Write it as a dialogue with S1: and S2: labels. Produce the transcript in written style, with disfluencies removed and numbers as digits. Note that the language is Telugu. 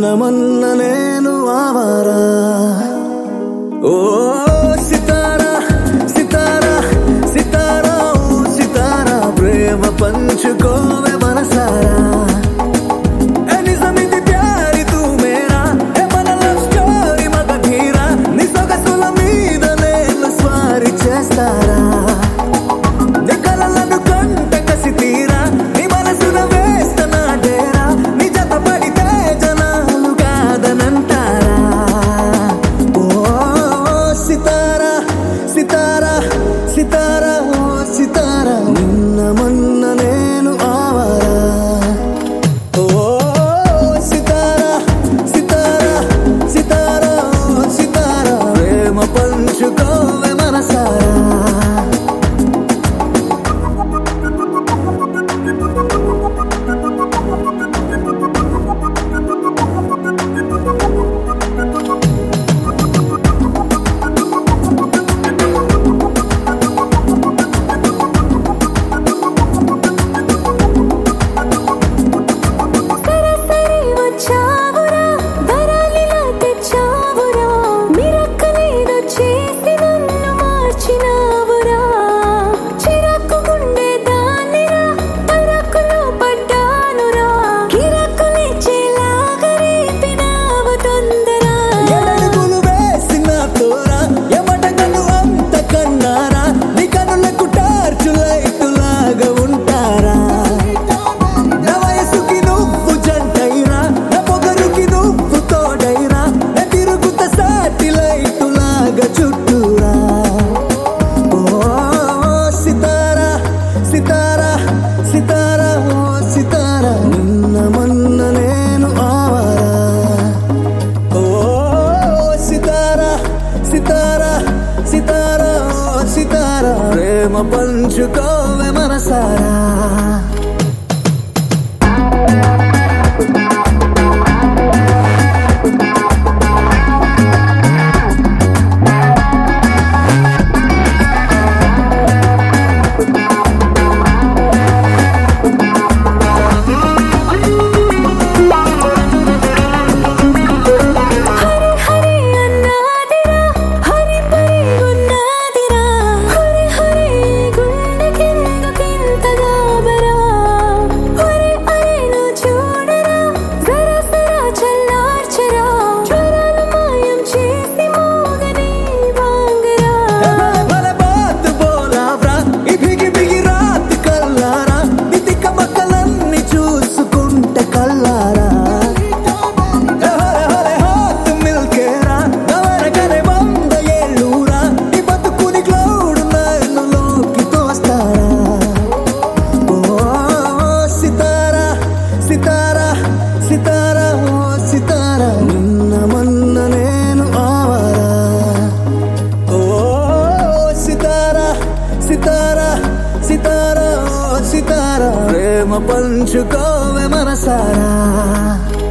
S1: మొన్న నేను ఆవారా ఓ సితారా సితారా సితారా ఓ సితారా ప్రేమ పంచుకోవే మనసారా నిజమిది ప్యారి తూ మేరా మన లవ్ స్టోరీ మగ ధీరా నీ సొగసుల మీద నేను స్వారీ చేస్తారా నీ కలలను కంట కసి తీరా నీ మనసున వేస్తనా డేరా నీ జత పడితే జనాలు కాదనంటారా ఓ సితారా సితారా సితారా ఓ సితారా నిన్న మొన్న నేను ఆవారా ఓ సితారా సితారా సితారా ఓ సితారా ప్రేమ పంచుకోవే మనసారా సితారా సితారా ఓ సితారా నిన్న మొన్న నేను ఆవారా ఓ సితారా సితారా సితారా ఓ సితారా ప్రేమ పంచుకోవే మనసారా సితారా సితారా ఓ సితారా నిన్న మొన్న నేను ఆవారా ఓ సితారా సితారా సితారా ఓ సితారా ప్రేమ పంచుకోవే మనసారా